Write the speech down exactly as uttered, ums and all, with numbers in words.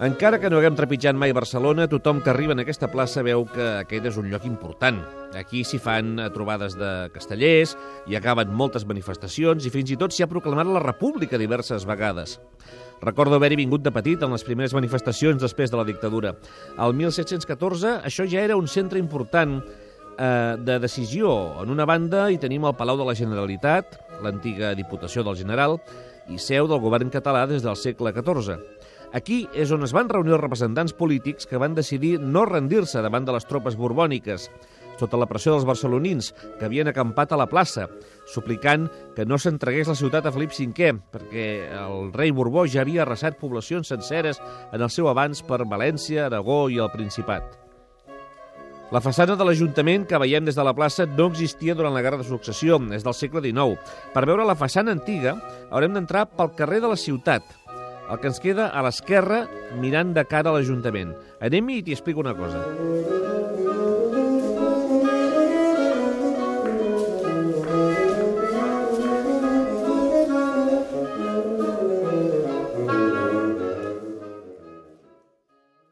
Encara que no haguem trepitjat mai Barcelona, tothom que arriba en aquesta plaça veu que aquest és un lloc important. Aquí s'hi fan trobades de castellers, hi acaben moltes manifestacions i fins i tot s'hi ha proclamat la República diverses vegades. Recordo haver-hi vingut de petit en les primeres manifestacions després de la dictadura. Al mil set-cents catorze això ja era un centre important eh, de decisió. En una banda hi tenim el Palau de la Generalitat, l'antiga Diputació del General, i seu del govern català des del segle catorze. Aquí és on es van reunir els representants polítics que van decidir no rendir-se davant de les tropes borbòniques, sota la pressió dels barcelonins, que havien acampat a la plaça, suplicant que no s'entregués la ciutat a Felip cinquè, perquè el rei Borbó ja havia arrasat poblacions senceres en el seu avanç per València, Aragó i el Principat. La façana de l'Ajuntament que veiem des de la plaça no existia durant la Guerra de Successió, és del segle dinou. Per veure la façana antiga haurem d'entrar pel carrer de la Ciutat, el que ens queda a l'esquerra mirant de cara a l'Ajuntament. Anem-hi i t'hi explico una cosa.